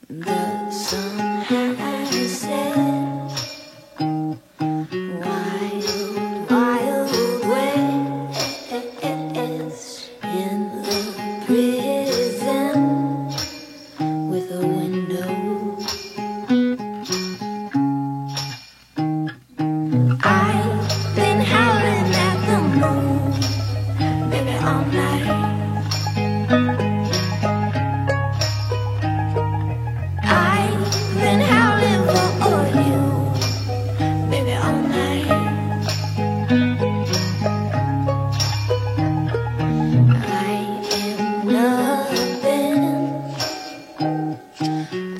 The sun has set. Wild, wild west in the prison with a window. I've been howling at the moon, baby, all night. I've been howling for you, baby, all night. I am nothing